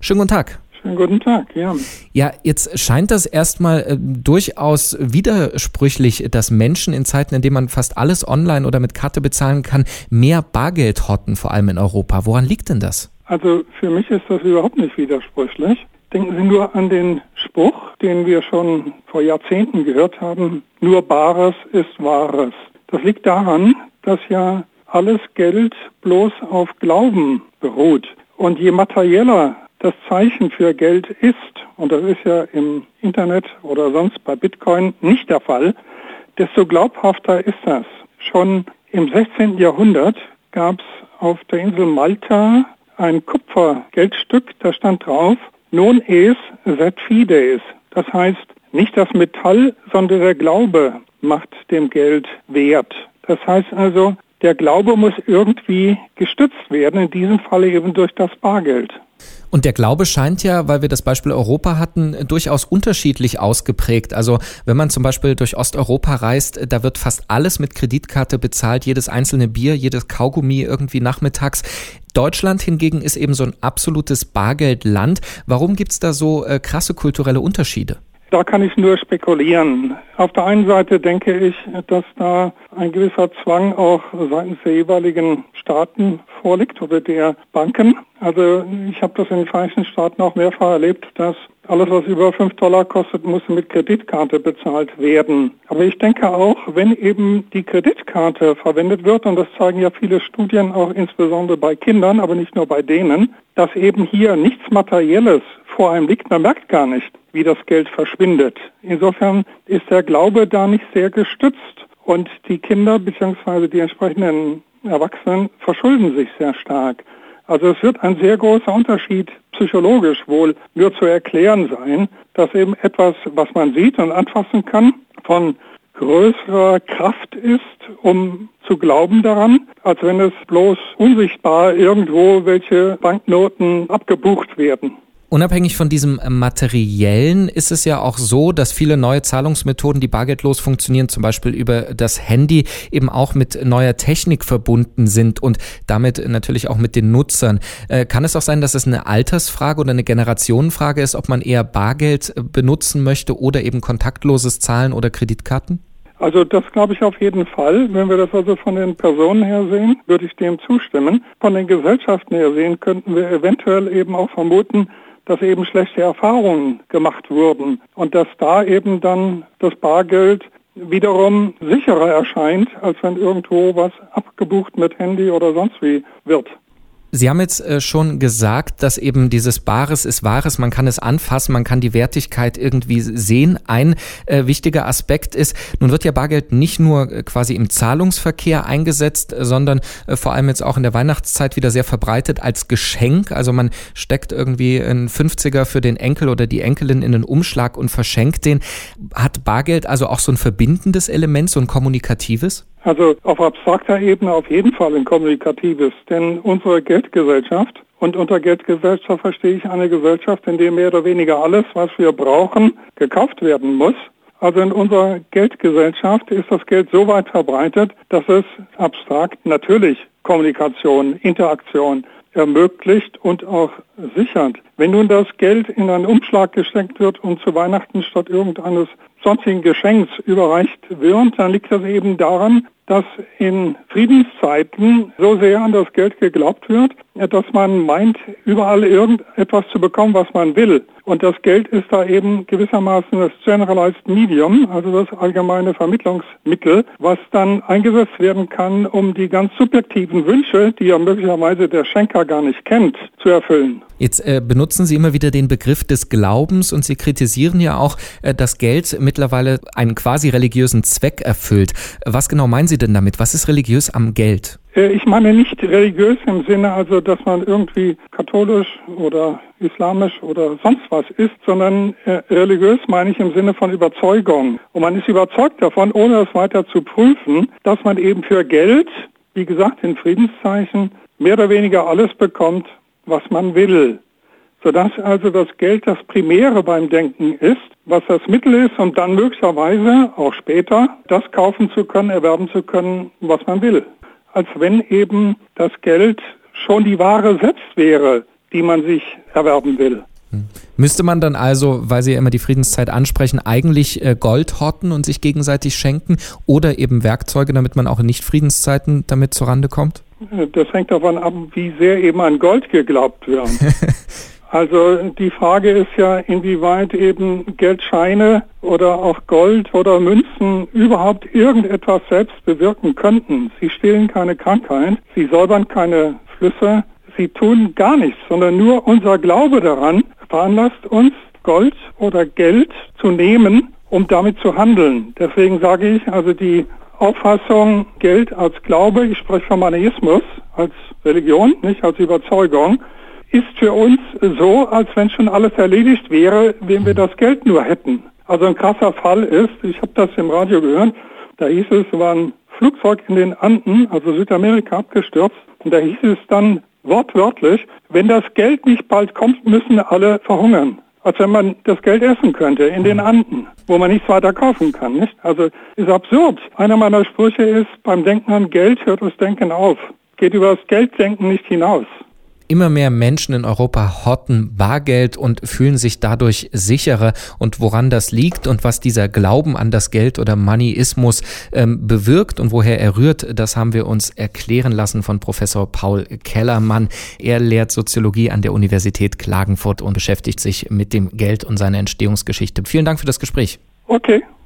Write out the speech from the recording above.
Schönen guten Tag. Schönen guten Tag, ja. Ja, jetzt scheint das erstmal durchaus widersprüchlich, dass Menschen in Zeiten, in denen man fast alles online oder mit Karte bezahlen kann, mehr Bargeld horten, vor allem in Europa. Woran liegt denn das? Also für mich ist das überhaupt nicht widersprüchlich. Denken Sie nur an den Spruch, den wir schon vor Jahrzehnten gehört haben, nur Bares ist Wahres. Das liegt daran, dass ja alles Geld bloß auf Glauben beruht. Und je materieller das Zeichen für Geld ist, und das ist ja im Internet oder sonst bei Bitcoin nicht der Fall, desto glaubhafter ist das. Schon im 16. Jahrhundert gab es auf der Insel Malta ein Kupfergeldstück, da stand drauf, non es sed fides. Das heißt, nicht das Metall, sondern der Glaube macht dem Geld Wert. Das heißt also, der Glaube muss irgendwie gestützt werden, in diesem Falle eben durch das Bargeld. Und der Glaube scheint ja, weil wir das Beispiel Europa hatten, durchaus unterschiedlich ausgeprägt. Also wenn man zum Beispiel durch Osteuropa reist, da wird fast alles mit Kreditkarte bezahlt, jedes einzelne Bier, jedes Kaugummi irgendwie nachmittags. Deutschland hingegen ist eben so ein absolutes Bargeldland. Warum gibt's da so krasse kulturelle Unterschiede? Da kann ich nur spekulieren. Auf der einen Seite denke ich, dass da ein gewisser Zwang auch seitens der jeweiligen Staaten vorliegt oder der Banken. Also ich habe das in den Vereinigten Staaten auch mehrfach erlebt, dass alles, was über $5 kostet, muss mit Kreditkarte bezahlt werden. Aber ich denke auch, wenn eben die Kreditkarte verwendet wird, und das zeigen ja viele Studien auch insbesondere bei Kindern, aber nicht nur bei denen, dass eben hier nichts Materielles vor einem liegt, man merkt gar nicht, wie das Geld verschwindet. Insofern ist der Glaube da nicht sehr gestützt und die Kinder bzw. die entsprechenden Erwachsenen verschulden sich sehr stark. Also es wird ein sehr großer Unterschied psychologisch wohl nur zu erklären sein, dass eben etwas, was man sieht und anfassen kann, von größerer Kraft ist, um zu glauben daran, als wenn es bloß unsichtbar irgendwo welche Banknoten abgebucht werden. Unabhängig von diesem Materiellen ist es ja auch so, dass viele neue Zahlungsmethoden, die bargeldlos funktionieren, zum Beispiel über das Handy, eben auch mit neuer Technik verbunden sind und damit natürlich auch mit den Nutzern. Kann es auch sein, dass es eine Altersfrage oder eine Generationenfrage ist, ob man eher Bargeld benutzen möchte oder eben kontaktloses Zahlen oder Kreditkarten? Also das glaube ich auf jeden Fall. Wenn wir das also von den Personen her sehen, würde ich dem zustimmen. Von den Gesellschaften her sehen, könnten wir eventuell eben auch vermuten, dass eben schlechte Erfahrungen gemacht wurden und dass da eben dann das Bargeld wiederum sicherer erscheint, als wenn irgendwo was abgebucht mit Handy oder sonst wie wird. Sie haben jetzt schon gesagt, dass eben dieses Bares ist Wahres, man kann es anfassen, man kann die Wertigkeit irgendwie sehen. Ein wichtiger Aspekt ist, nun wird ja Bargeld nicht nur quasi im Zahlungsverkehr eingesetzt, sondern vor allem jetzt auch in der Weihnachtszeit wieder sehr verbreitet als Geschenk. Also man steckt irgendwie einen 50er für den Enkel oder die Enkelin in einen Umschlag und verschenkt den. Hat Bargeld also auch so ein verbindendes Element, so ein kommunikatives? Also auf abstrakter Ebene auf jeden Fall ein kommunikatives, denn unsere Geldgesellschaft, und unter Geldgesellschaft verstehe ich eine Gesellschaft, in der mehr oder weniger alles, was wir brauchen, gekauft werden muss. Also in unserer Geldgesellschaft ist das Geld so weit verbreitet, dass es abstrakt natürlich Kommunikation, Interaktion ermöglicht und auch sichert. Wenn nun das Geld in einen Umschlag gesteckt wird und zu Weihnachten statt irgendeines sonstigen Geschenks überreicht wird, dann liegt das eben daran, dass in Friedenszeiten so sehr an das Geld geglaubt wird, dass man meint, überall irgendetwas zu bekommen, was man will. Und das Geld ist da eben gewissermaßen das Generalized Medium, also das allgemeine Vermittlungsmittel, was dann eingesetzt werden kann, um die ganz subjektiven Wünsche, die ja möglicherweise der Schenker gar nicht kennt, zu erfüllen. Jetzt benutzen Sie immer wieder den Begriff des Glaubens und Sie kritisieren ja auch, dass Geld mittlerweile einen quasi religiösen Zweck erfüllt. Was genau meinen Sie denn damit? Was ist religiös am Geld? Ich meine nicht religiös im Sinne, also dass man irgendwie katholisch oder islamisch oder sonst was ist, sondern religiös meine ich im Sinne von Überzeugung. Und man ist überzeugt davon, ohne es weiter zu prüfen, dass man eben für Geld, wie gesagt in Friedenszeichen, mehr oder weniger alles bekommt, was man will. Sodass also das Geld das Primäre beim Denken ist, was das Mittel ist, um dann möglicherweise auch später das kaufen zu können, erwerben zu können, was man will. Als wenn eben das Geld schon die Ware selbst wäre, die man sich erwerben will. Müsste man dann also, weil Sie ja immer die Friedenszeit ansprechen, eigentlich Gold horten und sich gegenseitig schenken oder eben Werkzeuge, damit man auch in Nicht-Friedenszeiten damit zurande kommt? Das hängt davon ab, wie sehr eben an Gold geglaubt wird. Also die Frage ist ja, inwieweit eben Geldscheine oder auch Gold oder Münzen überhaupt irgendetwas selbst bewirken könnten. Sie stillen keine Krankheit, sie säubern keine Flüsse, sie tun gar nichts, sondern nur unser Glaube daran veranlasst uns, Gold oder Geld zu nehmen, um damit zu handeln. Deswegen sage ich, also die Auffassung Geld als Glaube, ich spreche vom Monismus, als Religion, nicht als Überzeugung, ist für uns so, als wenn schon alles erledigt wäre, wenn wir das Geld nur hätten. Also ein krasser Fall ist, ich habe das im Radio gehört, da hieß es war ein Flugzeug in den Anden, also Südamerika, abgestürzt. Und da hieß es dann wortwörtlich, wenn das Geld nicht bald kommt, müssen alle verhungern. Als wenn man das Geld essen könnte in den Anden, wo man nichts weiter kaufen kann. Nicht? Also ist absurd. Einer meiner Sprüche ist, beim Denken an Geld hört das Denken auf. Geht über das Gelddenken nicht hinaus. Immer mehr Menschen in Europa horten Bargeld und fühlen sich dadurch sicherer. Und woran das liegt und was dieser Glauben an das Geld oder Moneyismus bewirkt und woher er rührt, das haben wir uns erklären lassen von Professor Paul Kellermann. Er lehrt Soziologie an der Universität Klagenfurt und beschäftigt sich mit dem Geld und seiner Entstehungsgeschichte. Vielen Dank für das Gespräch. Okay.